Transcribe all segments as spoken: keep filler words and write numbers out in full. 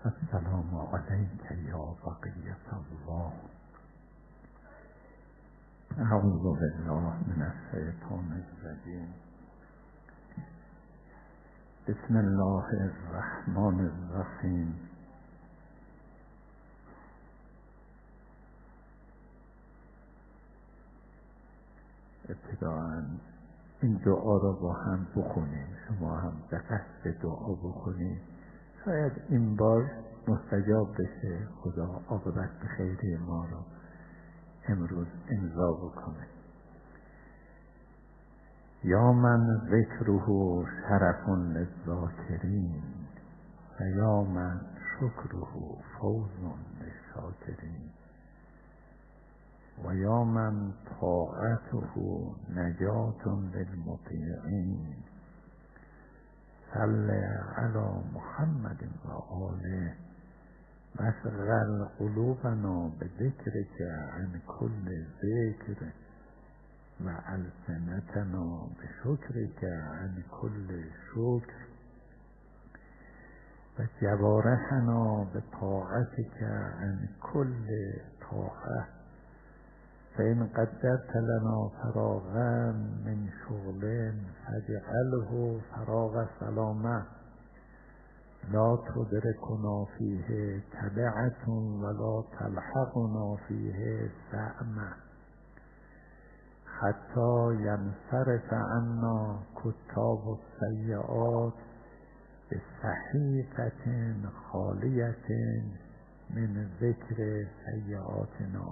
السلام علیک یا بقیة الله. اعوذ بالله من الشیطان الرجیم. بسم الله الرحمن الرحیم. ابتداءً این دعا را با هم بخونیم، شما هم به قصد دعا بخونید، شاید این بار مستجاب بشه، خدا عاقبت به خیری ما را امروز امضا بکنه. یا من ذکره شرف للذاکرین و یا من شکره فوز للشاکرین و یا من طاعته نجات للمطیعین. صل علی محمد و آله واشغل قلوبنا بذکرک عن کل ذکر و السنتنا بشکرک عن کل شکر و جوارحنا بطاعتک عن کل طاعه. فإن قدرت لنا فراغا من شغل فاجعله فراغ سلامه لا تدركنا فيه تبعة ولا تلحقنا فيه سأمة حتى ينصرف عنا كتاب السيئات بصحيفة خالية من ذكر سيئاتنا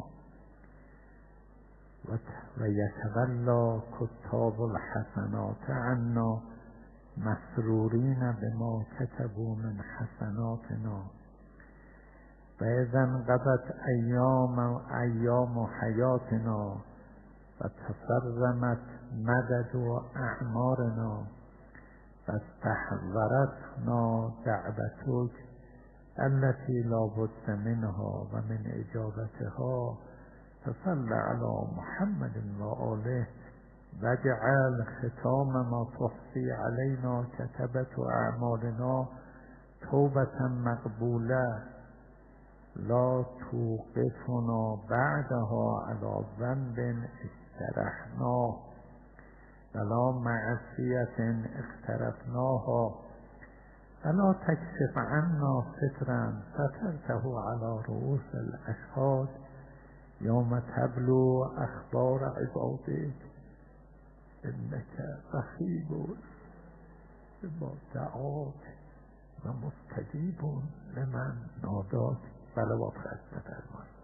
و یتولا کتاب الحسنات عنا مسرورین بما کتبوا من حسناتنا. و اذا انقضت ایام ایام حیاتنا و تفرمت مدد اعمارنا و استحضرتنا دعوتک التي لا بد منها و من اجابتها. فصل علی محمد و آله واجعل ختام ما تحصی علینا کتبت اعمالنا توبة مقبوله لا توقفنا بعدها علی ذنب اجترحناه ولا معصیة اقترفناها ولا تکشف عنا سترا سترته علی رؤوس الاشهاد یوم تبلو اخبار عبادک انک رقیب با دعات و مستجیب لمن ناداک. صلوات خسته فرمایید.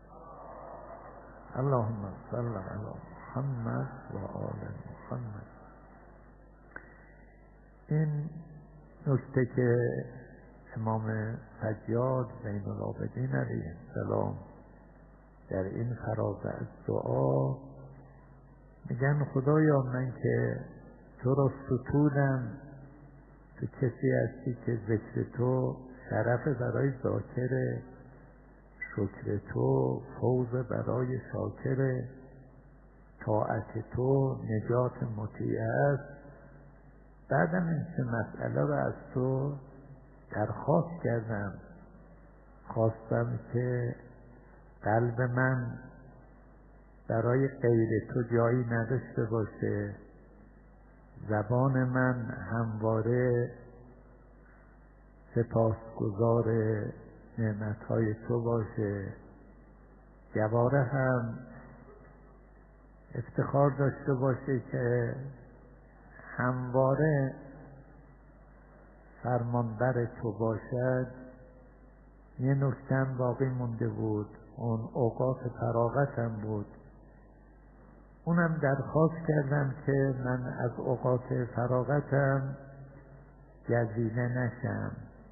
اللهم صل علی محمد و آل محمد. این نکته که امام سجاد زین العابدین علیه السلام در این فراز از دعا میگن خدایا من که تو را ستودم، تو کسی هستی که ذکر تو شرف برای ذاکره، شکر تو فوز برای شاکره، طاعت تو نجات مطیع است. بعدم این سه مسئله رو از تو درخواست کردم، خواستم که قلب من برای غیر تو جایی نداشته باشه، زبان من همواره سپاسگزار نعمتهای تو باشه، جوارحم افتخار داشته باشه که همواره فرمانبر تو باشد. یه نکتم باقی مونده بود، اون اوقات فراغتم بود، اونم درخواست کردم که من از اوقات فراغتم گزیده نشم،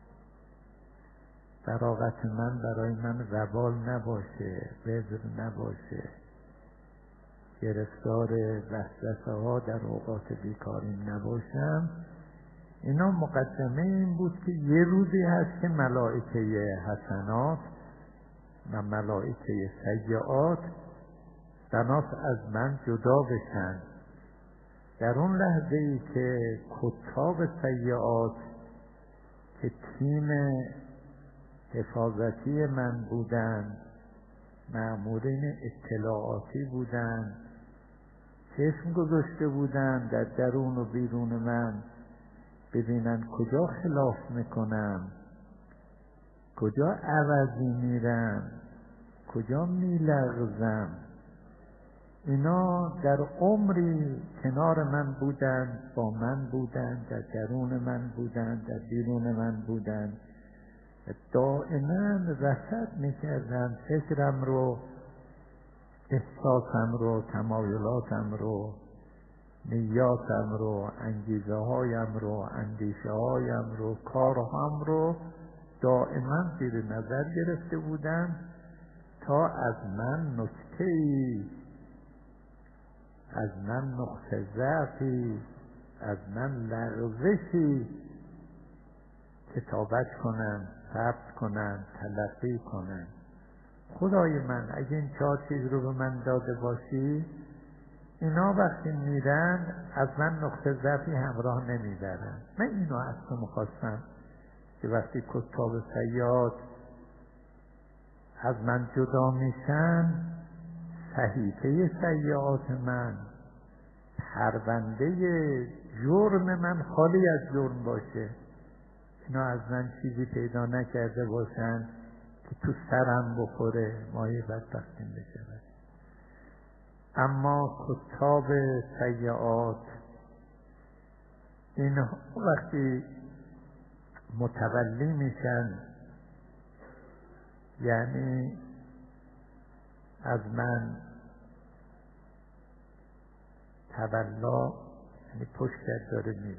فراغت من برای من وبال نباشه، وزر نباشه، گرفتار وسوسه ها در اوقات بیکاریم نباشم. اینا مقدمه این بود که یه روزی هست که ملائکه حسنات و ملائکه سیئات بناس از من جدا بشن. در اون لحظه ای که کتاب سیئات که تیم حفاظتی من بودند، مأمورین اطلاعاتی بودند، چشم گذاشته بودند در درون و بیرون من ببینند کجا خلاف میکنم، کجا عوضی میرم، کجا میلغزم. اینا در عمری کنار من بودند، با من بودند، در درون من بودند، در بیرون من بودند، دائما رصد میکردند فکرم رو، احساسم رو، تمایلاتم رو، نیاتم رو، انگیزه هایم رو، اندیشه هایم رو، کارهام رو دائما زیر نظر گرفته بودند تا از من نکته‌ای، از من نقطه ضعفی، از من لغزشی کتابت کنند، ثبت کنند، تلقی کنند. خدای من اگه این چهار چیز رو به من داده باشی، اینا وقتی میرن از من نقطه ضعفی همراه نمیبرن. من اینو از تو میخواستم که وقتی کتاب سیاد از من جدا میشن، صحیفه سیئات من، پرونده جرم من خالی از جرم باشه، اینا از من چیزی پیدا نکرده باشن که تو سرم بخوره، مایه بدبختیم بشود. اما کتاب سیئات اینها وقتی متولی میشن، یعنی از من تولا، یعنی پشت داره میره.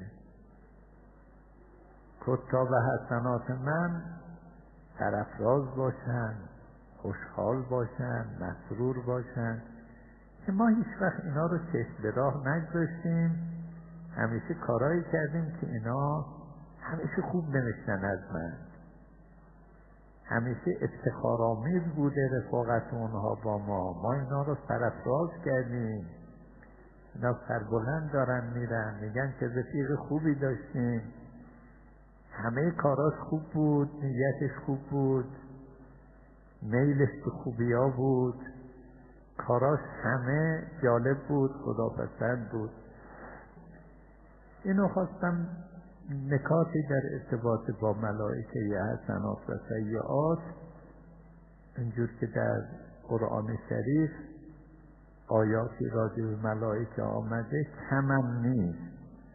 کتاب حسنات من سرافراز باشن، خوشحال باشن، مسرور باشن، که ما هیچ وقت اینا رو چشم به راه نگذاشتیم، همیشه کارایی کردیم که اینا همیشه خوب نوشتن از من، همیشه افتخارآمیز بوده رفاقت اونها با ما، ما اینا رو سرافراز کردیم، اینا سربلند دارن میرن، میگن که رفیق خوبی داشتیم، همه کاراش خوب بود، نیتش خوب بود، میلش به خوبی ها بود، کاراش همه جالب بود، خداپسند بود. اینو خواستم نکاتی در ارتباط با ملائکه حسنات و سیئات، اینجور که در قرآن شریف آیاتی راجع به ملائکه آمده کمم نیست.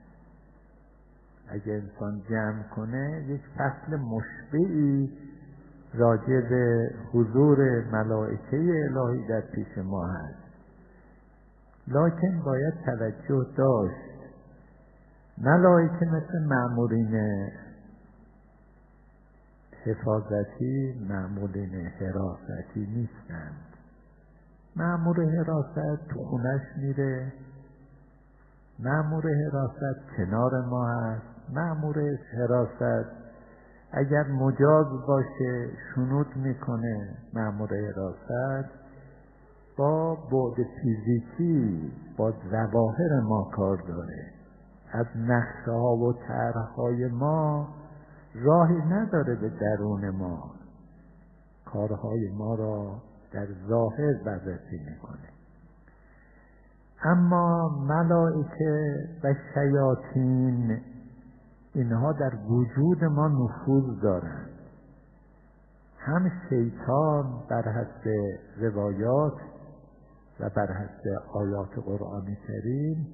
اگه انسان جمع کنه یک فصل مشبعی راجع به حضور ملائکه الهی در پیش ما هست، لکن باید توجه داشت. ملائکه مثل مأمورین حفاظتی، مأمورین حراستی نیستند. مأمور حراست تو خونش میره، مأمور حراست کنار ما هست، مأمور حراست اگر مجاز باشه شنود میکنه، مأمور حراست با بعد فیزیکی، با ظواهر ما کار داره، از نقشه ها و طرح های ما راهی نداره به درون ما، کارهای ما را در ظاهر بررسی میکنه. اما ملائکه و شیاطین اینها در وجود ما نفوذ دارند. هم شیطان بر حسب روایات و بر حسب آیات قرآن کریم،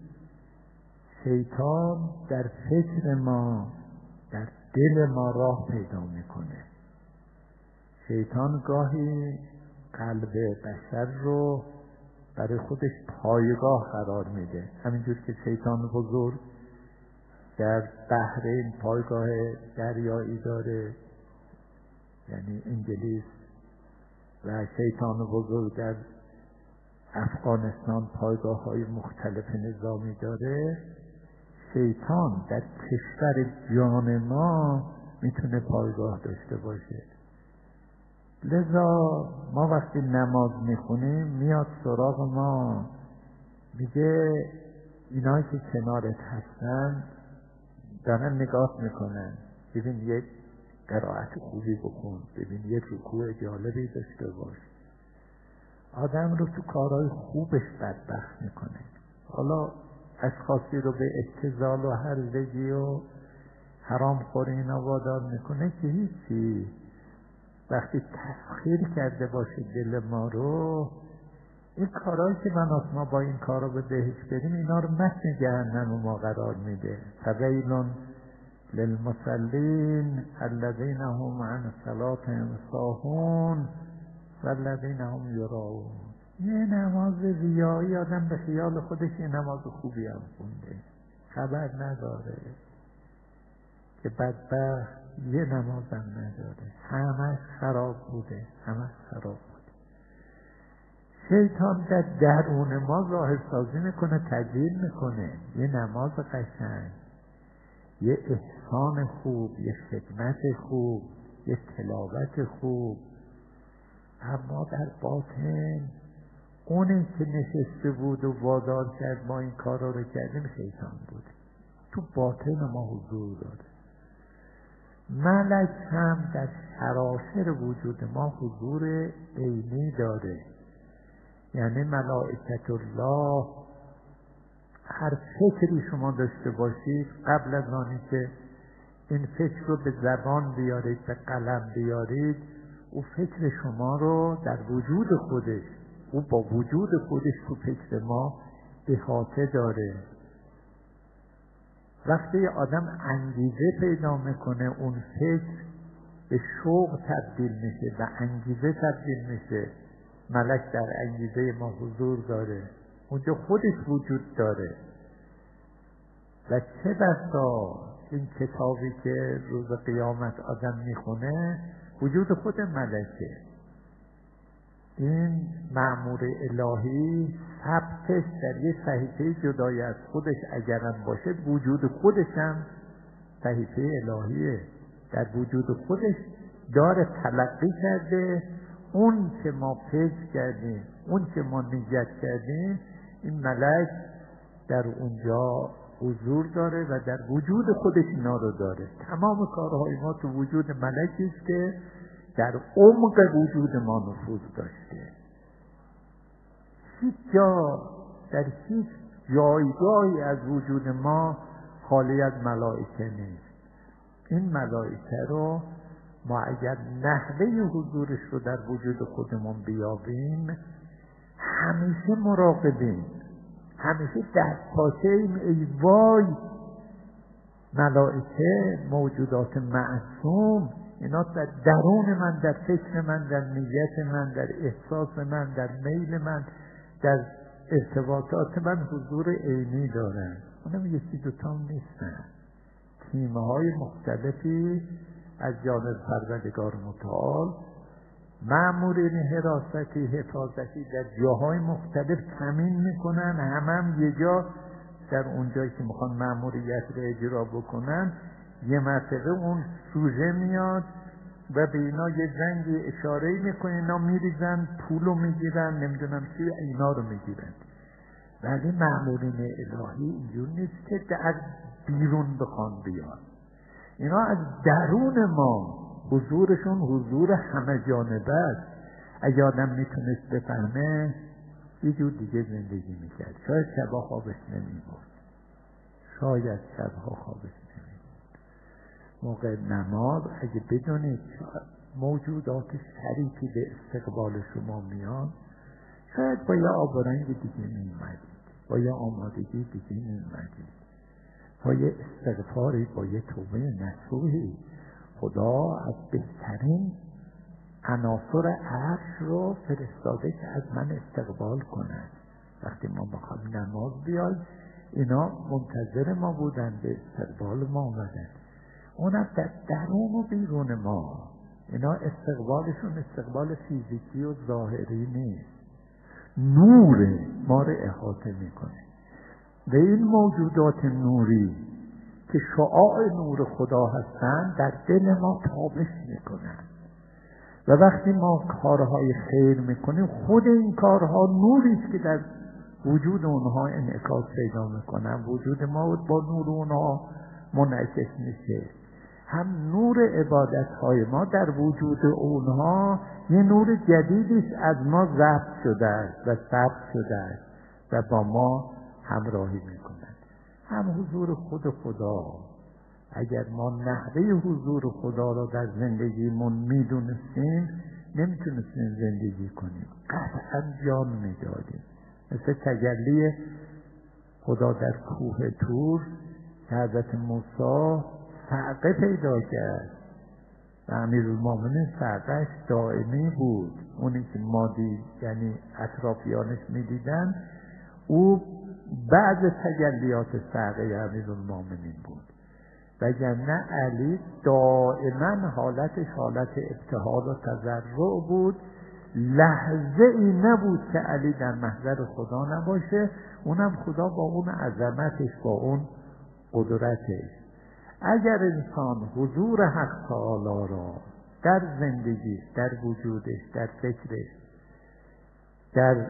شیطان در فکر ما، در دل ما راه پیدا میکنه. شیطان گاهی قلب بشر رو برای خودش پایگاه قرار میده، همینجور که شیطان بزرگ در بحرین پایگاه دریایی داره، یعنی انگلیس، و شیطان بزرگ در افغانستان پایگاه های مختلف نظامی داره. شیطان در کشور جان ما میتونه پایگاه داشته باشه. لذا ما وقتی نماز میخونیم میاد سراغ ما، میگه اینایی که کنارت هستن دارن نگاه میکنن، ببین یک قرائت خوبی بکن، ببین یه رکوع جالبی داشته باش. آدم رو تو کارهای خوبش بدبخت میکنه. حالا اشخاصی رو به ابتذال و هرزگی و حرام خوری اینا وادار میکنه که هیچی. وقتی تسخیر کرده باشه دل ما رو، این کارهایی که من ما با این کارا به بهش بریم، اینا رو متن جهنم ما قرار میده. فویل للمصلین الذین هم عن صلاتهم ساهون والذین هم یراؤون. یه نماز ریایی آدم به خیال خودش یه نماز خوبی هم خونده، خبر نداره که بدبخت یه نماز هم نداره، همش خراب بوده، همش خراب بوده. شیطان در درون ما ظاهر سازی میکنه، تجلیل میکنه. یه نماز قشنگ، یه احسان خوب، یه خدمت خوب، یه تلاوت خوب، اما در باطن اونی که نشسته بود و وادار کرد ما این کارا رو کردیم شیطان بود. تو باطن ما حضور داره. ملک هم در سراسر وجود ما حضور عینی داره. یعنی ملائکت الله، هر فکری شما داشته باشید قبل از آنی که این فکر رو به زبان بیارید، به قلم بیارید، او فکر شما رو در وجود خودش، او با وجود خودش تو فکر ما احاطه داره. وقتی آدم انگیزه پیدا میکنه، اون فکر به شوق تبدیل میشه، به انگیزه تبدیل میشه. ملک در انگیزه ما حضور داره، اونجا خودش وجود داره. و چه بسا این کتابی که روز قیامت آدم میخونه وجود خود ملکه. این مأمور الهی ثبتش در یه صحیفه جدای از خودش اگرم باشه، وجود خودش هم صحیفه الهیه، در وجود خودش داره تلقی کرده. اون که ما فکر کردیم، اون که ما نیت کردیم، این ملک در اونجا حضور داره و در وجود خودش اینا رو داره. تمام کارهای ما تو وجود ملکی است که در عمق وجود ما نفوذ داشته. هیچ جا، در هیچ جایگاهی از وجود ما خالی از ملائکه نیست. این ملائکه رو ما اگر نحوه حضورش رو در وجود خودمون بیابیم، همیشه مراقبیم، همیشه دست پاچه ایم. ای وای، ملائکه موجودات معصوم، اینا در درون من، در فکر من، در نیت من، در احساس من، در میل من، در ارتباطات من حضور عینی دارن. اونم یکی دوتا نیستن، تیمه های مختلفی از جانب پروردگار متعال، مأمورین حراستی، حفاظتی در جاهای مختلف تامین میکنن. همه هم یه جا، در اونجایی که میخوان مأموریت رو اجرا بکنن، یه مرتبه اون سوژه میاد و به اینا یه زنگی اشاره میکنه، اینا میریزن، پولو میگیرن، نمیدونم چی، اینا رو میگیرن. ولی مأمورین الهی اینجور نیست که از بیرون بخوان بیان. اینا از درون ما، حضورشون حضور همه جانبه است. اگه آدم میتونست بفهمه، یه جور دیگه زندگی میکرد. شاید شبا خوابش نمیبرد، شاید شبها خوابش نمیبرد. موقع نماز اگه بدونید موجودات شریفی به استقبال شما میان، شاید با یه آب و رنگ دیگه میومدید، با یه آمادگی دیگه میومدید، با یه استغفاری، با یه توبه نصوحی. خدا از بهترین عناصر عرش رو فرستاده که از من استقبال کنن. وقتی ما بخوام نماز بیای، اینا منتظر ما بودن، به استقبال ما آمدن. اونم در درون و بیرون ما. اینا استقبالشون استقبال فیزیکی و ظاهری نیست، نور ما رو احاطه میکنه. و این موجودات نوری که شعاع نور خدا هستن، در دل ما تابش میکنن. و وقتی ما کارهای خیر میکنیم، خود این کارها نوریست که در وجود اونها انعکاس پیدا میکنن. وجود ما با نور اونها منعکس میشه. هم نور عبادتهای ما در وجود اونها یه نور جدیدی از ما ضبط شده است و ثبت شده است و با ما همراهی میکنند. هم حضور خود خدا، اگر ما نحوه حضور خدا را در زندگیمون میدونستیم نمیتونستیم زندگی کنیم، قطعا جان میدادیم. مثل تجلی خدا در کوه طور که حضرت موسی صعقه پیدا کرد و امیرالمومنین صعقه‌اش دائمی بود، اونی که ما دید یعنی اطرافیانش میدیدن، او بعد تجلیات صعقه امیرالمومنین بود. وگرنه علی دائما حالتش حالت ابتهال و تضرع بود، لحظه ای نبود که علی در محضر خدا نباشه، اونم خدا با اون عظمتش، با اون قدرتش. اگر انسان حضور حق تعالی را در زندگیش، در وجودش، در فکرش، در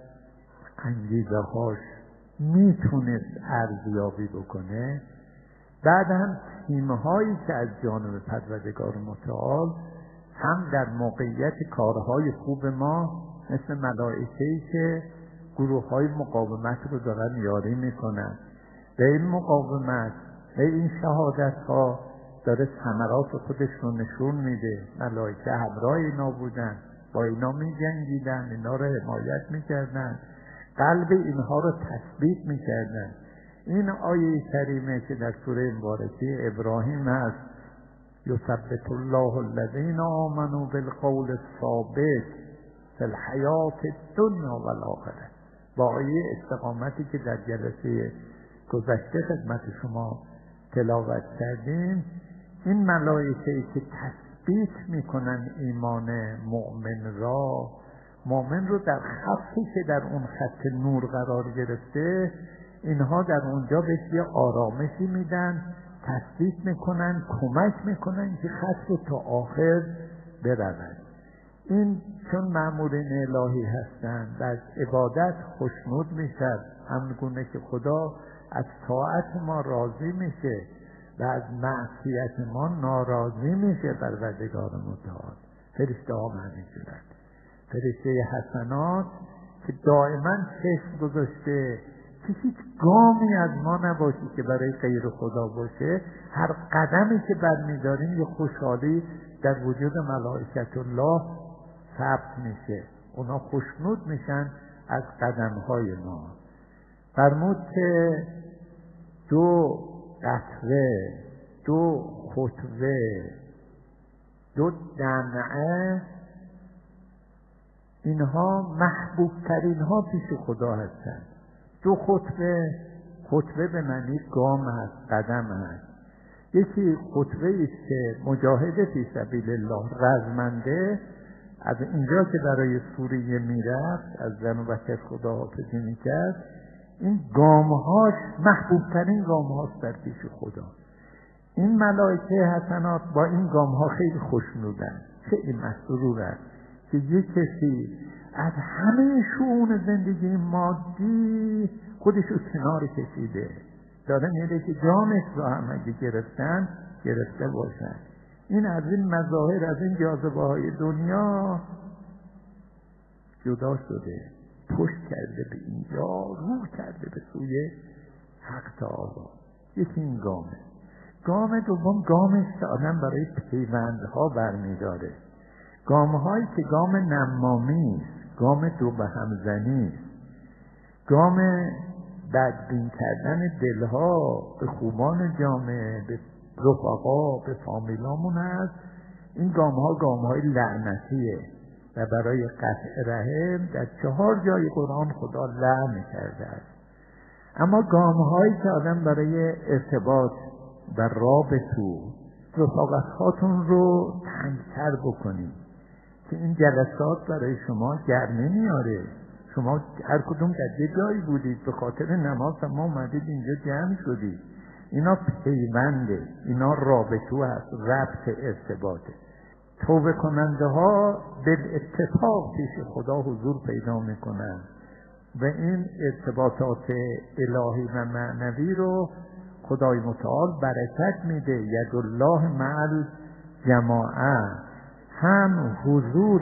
انگیزه هاش میتونست ارزیابی بکنه، بعد هم تیمهایی که از جانب پروردگار متعال هم در موقعیت کارهای خوب ما مثل ملائکه‌ای که گروه های مقاومت رو دارن یاری میکنن، به این مقاومت به این شهادت ها داره ثمرات خودش رو نشون میده. ملائکه همراه اینا بودن، با اینا میجنگیدن، اینا رو حمایت میکردن، قلب اینها رو تثبیت میکردن. این آیه کریمه که در سوره مبارکه ابراهیم هست، یثبت الله الذین آمنوا بالقول الثابت فی الحیات الدنیا و الاخره، با آیه استقامتی که در جلسه گذشته خدمت شما تلاوت کردیم، این ملائکه‌ای که تثبیت میکنن ایمان مؤمن را، مؤمن رو در خطی که در اون خط نور قرار گرفته، اینها در اونجا بهش یه آرامشی میدن، تثبیت میکنن، کمک میکنن که خط رو تا آخر برود. این چون مأمورین الهی هستند و از عبادت خوشنود میشن، همگونه که خدا از طاعت ما راضی میشه و از معصیت ما ناراضی میشه پروردگار متعال. فرشته ها همینجورند، فرشته حسنات که دائما چشم گذاشته که هیچ گامی از ما نباشه که برای غیر خدا باشه. هر قدمی که برمیداریم یه خوشحالی در وجود ملائکت الله ثبت میشه، اونا خوشنود میشن از قدمهای ما. فرمود که دو قطره، دو خطوه، دو دمعه، اینها محبوب ترین ها پیش خدا هستند. دو خطوه، خطوه به معنی گام هست، قدم هست. یکی خطوه است که مجاهد فی سبیل الله رزمنده از اینجا که برای سوریه میرفت، از زن و بچه خدا حافظی میکرد، این گامهاش محبوب ترین گامهاست در پیش خدا. این ملائکه حسنات با این گامها خیلی خوشنودن، خیلی مسرورن که یک کسی از همه شؤون زندگی مادی خودشو کنار کشیده، داره میره که جانش را هم اگه گرفتن گرفته باشن. این از این مظاهر، از این جاذبه های دنیا جدا شده، پشت کرده به اینجا، رو کرده به سوی حق تعالی. یکی این گامه. گام دوم گامش که آدم برای پیوندها برمیداره، گامهایی که گام نمامی است، گام دو به همزنی است، گام بدبین کردن دلها به خوبان جامعه، به رفقا، به فامیلامون هست. این گامها گامهای لعنتیه و برای قطع رحم در چهار جای قرآن خدا لعن کرده است. اما گامهایی که آدم برای ارتباط و رابطه رفاقت‌هاتون رو تنگتر بکنید که این جلسات برای شما گرمه میاره. شما هر کدوم در یه جایی بودید، به خاطر نماز ما اومدید اینجا جمع شدید. اینا پیونده، اینا رابطه هست، ربط ارتباطه. توبه کننده ها به اتفاق پیش خدا حضور پیدا میکنن و این ارتباطات الهی و معنوی رو خدای متعال برکت میده. ید الله مع الجماعه. هم حضور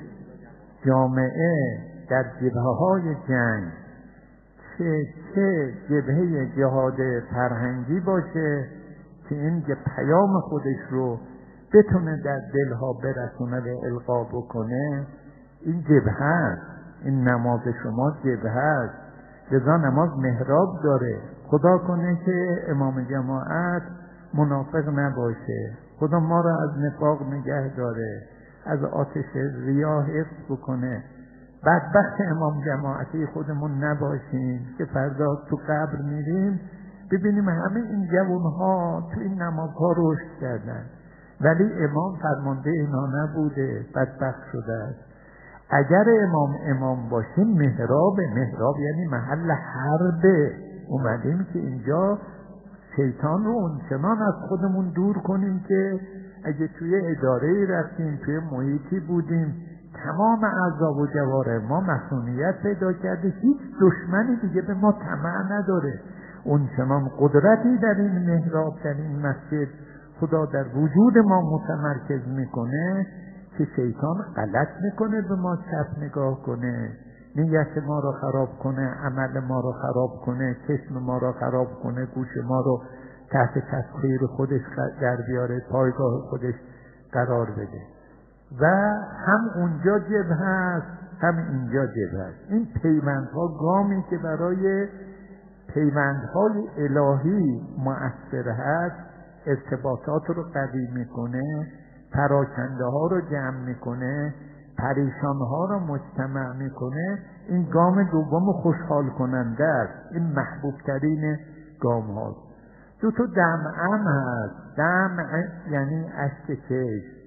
جامعه در جبهه‌های جنگ، چه چه جبهه جهاد فرهنگی باشه که این پیام خودش رو بتونه در دلها برسونه و القا بکنه، این جبهه است. این نماز شما جبهه است. لذا نماز محراب داره. خدا کنه که امام جماعت منافق نباشه، خدا ما را از نفاق نگه داره، از آتش ریا حفظ بکنه، بدبخت امام جماعتی خودمون نباشیم که فردا تو قبر میریم ببینیم همه این جوانها تو این نمازها رشد کردن ولی امام فرمانده اینا نبوده، بدبخت شده است. اگر امام امام باشه محراب، محراب یعنی محل حرب. اومدیم که اینجا شیطان رو اونچنان از خودمون دور کنیم که اگه توی اداره رفتیم، توی محیطی بودیم، تمام اعضا و جواره ما مسئولیت پیدا کرده، هیچ دشمنی دیگه به ما طمع نداره. اونچنان قدرتی در این محراب، در این مسجد خدا در وجود ما متمرکز میکنه که شیطان غلط میکنه به ما چپ نگاه کنه، نیت ما رو خراب کنه، عمل ما رو خراب کنه، چشم ما رو خراب کنه، گوش ما رو تحت تسخیر خودش در بیاره، پایگاه خودش قرار بده. و هم اونجا جبهه هست هم اینجا جبهه هست. این پیوندها گامی که برای پیوندهای الهی مؤثر هست، ارتباطات رو قوی میکنه، پراکنده ها رو جمع میکنه، پریشان ها رو مجتمع میکنه. این گام دوم خوشحال کننده است. این محبوب ترین گام هاست. دو تا دمعم هست. دمع یعنی اشک چشم.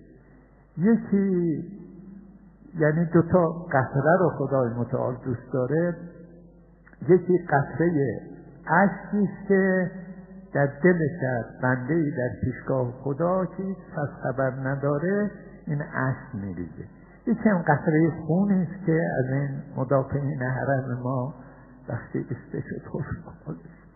یکی یعنی دو تا قطره رو خدای متعال دوست داره. یکی قطره اشکیست که در دلش است، بنده‌ای در پیشگاه خدا که هیچ پس خبر نداره، این اشک میریزه. یکی هم قطره خونی است که از این مدافعین حرم ما وقتی استشهاد شد،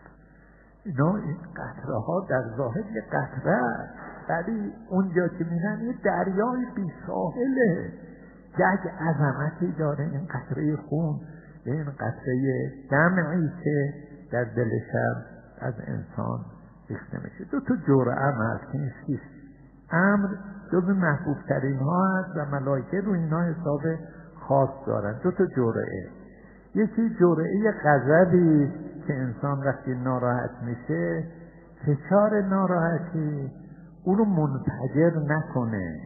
اینا این قطره ها در ظاهر یه قطره است، ولی اونجا که میرن یه دریای بی ساحله، یک عظمتی داره. این قطره خون، این قطره دمعی که در دل شب از انسان ریخته میشه. دو تا جرعه هست که این شیش امر جز محبوب ترین ها هست و ملائکه رو اینا حساب خاص دارن. دو تا جرعه، یکی جرعه غضبی که انسان وقتی ناراحت میشه، فشار ناراحتی او رو منفجر نکنه،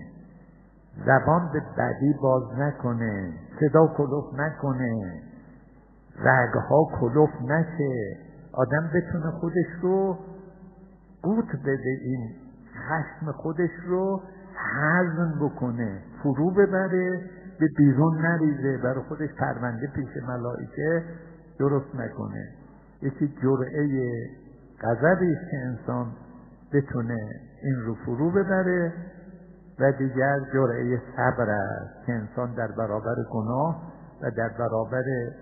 زبان به بدی باز نکنه، صدا کلوف نکنه، رگها کلوف نشه، آدم بتونه خودش رو قوت بده، این خشم خودش رو هضم بکنه، فرو ببره، به بیرون نریزه، برای خودش پرونده پیش ملائکه درست نکنه. یکی جرعه غضبی است که انسان بتونه این رو فرو ببره و دیگر جرعه صبر است که انسان در برابر گناه و در برابر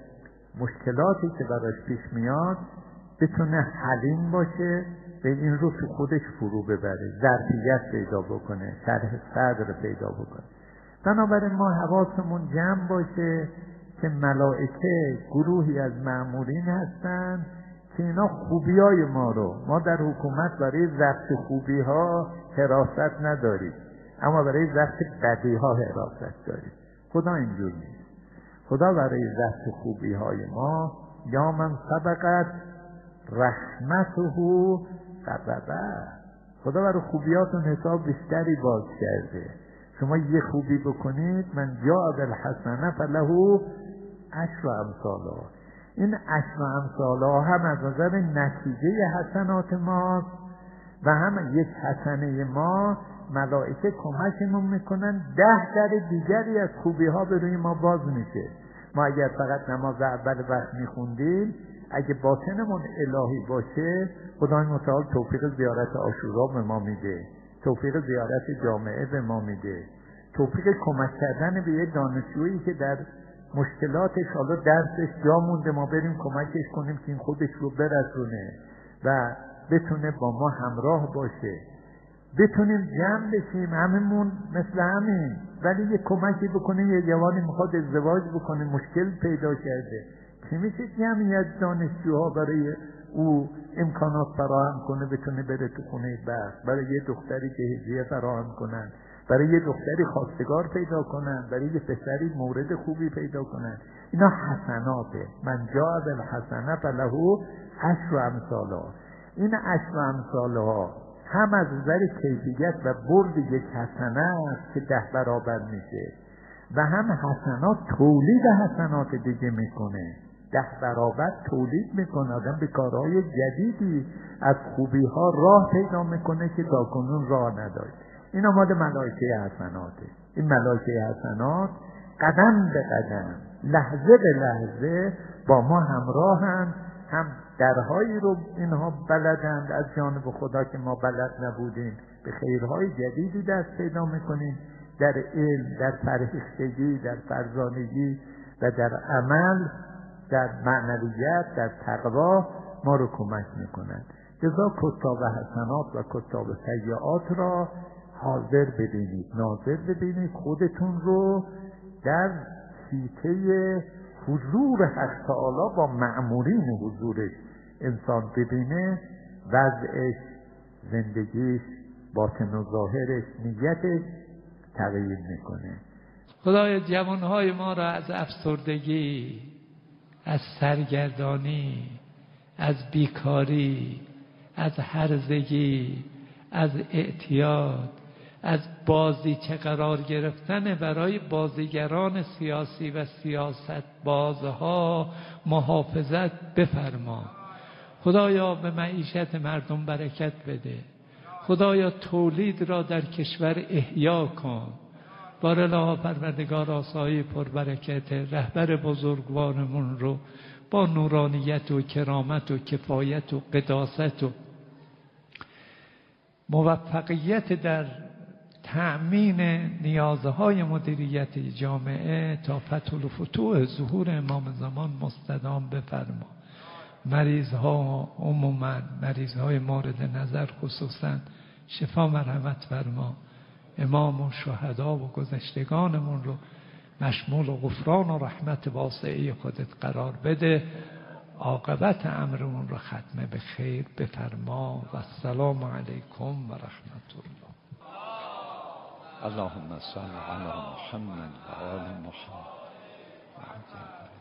مشکلاتی که براش پیش میاد بتونه حلیم باشه، به این رو تو خودش فرو ببره، ظرفیت پیدا بکنه، شرح صدر پیدا بکنه. بنابراین ما حواسمون جمع باشه که ملائکه گروهی از مأمورین هستن که اینا خوبی های ما رو، ما در حکومت برای ضبط خوبی ها حراست نداریم، اما برای ضبط بدی ها حراست داریم. خدا اینجور نیست. خدا برای ضبط خوبی های ما یا من سبقت رحمته غضبه، خدا برای خوبیاتون حساب بیشتری باز کرده. شما یه خوبی بکنید، من جاء بالحسنه فله عشر امثالها، این عشر امثالها هم از نظر نتیجه حسنات ماست و هم یک حسنه ما ملائکه کمکمون میکنن، ده در دیگری از خوبی ها به روی ما باز میشه. ما اگر فقط نماز اول وقت میخوندیم، اگه باطنمون الهی باشه، خدای متعال توفیق زیارت عاشورا به ما میده، توفیق زیارت جامعه به ما میده، توفیق کمک کردن به یه دانشجویی که در مشکلاتش حالا درسش جا مونده، ما بریم کمکش کنیم که این خودش رو برسونه و بتونه با ما همراه باشه، بتونیم جمع بشیم هممون مثل همین، ولی یه کمکی بکنه. یه جوانی میخواد ازدواج بکنه، مشکل پیدا کرده، چی میشه جمعیت دانشجوها برای او امکانات فراهم کنه بتونه بره تو خونه بحث، برای یه دختری که هدیه فراهم کنن، برای یه دختری خواستگار پیدا کنن، برای یه پسری مورد خوبی پیدا کنن. اینا حسناته. من جاء بالحسنه فله عشر امثالها. این عشر امثالها هم از نظر کیفیت و برد یک حسنه است که ده برابر میشه، و هم حسنات تولید حسنات دیگه میکنه، ده برابر تولید میکنه. آدم به کارهای جدیدی از خوبی ها راه پیدا میکنه که تاکنون راه نداشت. این مال ملائکه حسناته. این ملائکه حسنات قدم به قدم، لحظه به لحظه با ما همراهند. هم درهایی رو اینها بلدند از جانب خدا که ما بلد نبودیم، به خیرهای جدیدی دست پیدا میکنیم، در علم، در فرهیختگی، در فرزانگی و در عمل، در معنویت، در تقوا ما رو کمک میکنند. لذا کتاب حسنات و کتاب سیئات را حاضر ببینید، ناظر ببینید، خودتون رو در سیطه حضور حق تعالی با مأمورین حضورش انسان ببینه، وضعش، زندگیش، باطن و ظاهرش، نیتش تغییر میکنه. خدای جوانهای ما را از افسردگی، از سرگردانی، از بیکاری، از هرزگی، از اعتیاد، از بازیچه قرار گرفتن برای بازیگران سیاسی و سیاست بازها محافظت بفرما. خدایا به معیشت مردم برکت بده. خدایا تولید را در کشور احیا کن. بارالله پروردگار آسای پربرکت رهبر بزرگوارمون رو با نورانیت و کرامت و کفایت و قداست و موفقیت در تأمین نیازهای مدیریت جامعه تا فتح الفتوح ظهور امام زمان مستدام بفرما. مریض ها عموما، مریض های مورد نظر خصوصا شفا مرحمت فرما. امام و شهدا و گذشتگانمون رو مشمول و غفران و رحمت واسعه خودت قرار بده. عاقبت امرمون رو ختم به خیر بفرما. و السلام علیکم و رحمت الله. اللهم صل علی محمد و آل محمد.